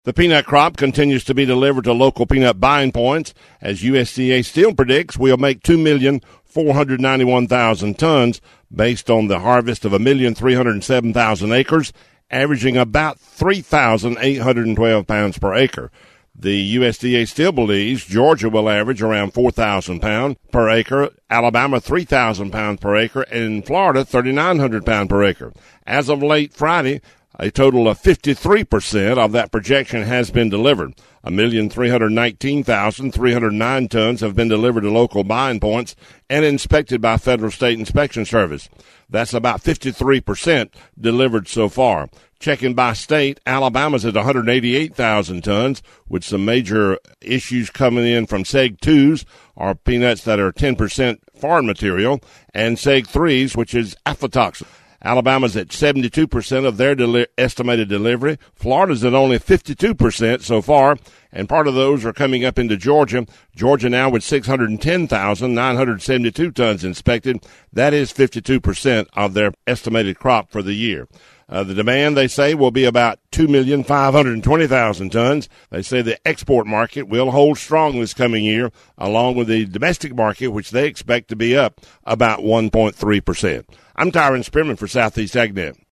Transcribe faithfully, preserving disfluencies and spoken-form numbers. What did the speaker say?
The peanut crop continues to be delivered to local peanut buying points, as U S D A still predicts we'll make two million four hundred ninety-one thousand tons based on the harvest of one million three hundred seven thousand acres, averaging about three thousand eight hundred twelve pounds per acre. The U S D A still believes Georgia will average around four thousand pounds per acre, Alabama three thousand pounds per acre, and Florida three thousand nine hundred pounds per acre. As of late Friday, a total of fifty-three percent of that projection has been delivered. one million three hundred nineteen thousand three hundred nine tons have been delivered to local buying points and inspected by Federal State Inspection Service. That's about fifty-three percent delivered so far. Checking by state, Alabama's at one hundred eighty-eight thousand tons, with some major issues coming in from Seg twos, or peanuts that are ten percent foreign material, and Seg threes, which is aflatoxin. Alabama's at seventy-two percent of their deli- estimated delivery. Florida's at only fifty-two percent so far, and part of those are coming up into Georgia. Georgia now with six hundred ten thousand nine hundred seventy-two tons inspected. That is fifty-two percent of their estimated crop for the year. Uh, the demand, they say, will be about two million five hundred twenty thousand tons. They say the export market will hold strong this coming year, along with the domestic market, which they expect to be up about one point three percent. I'm Tyron Spearman for Southeast AgNet.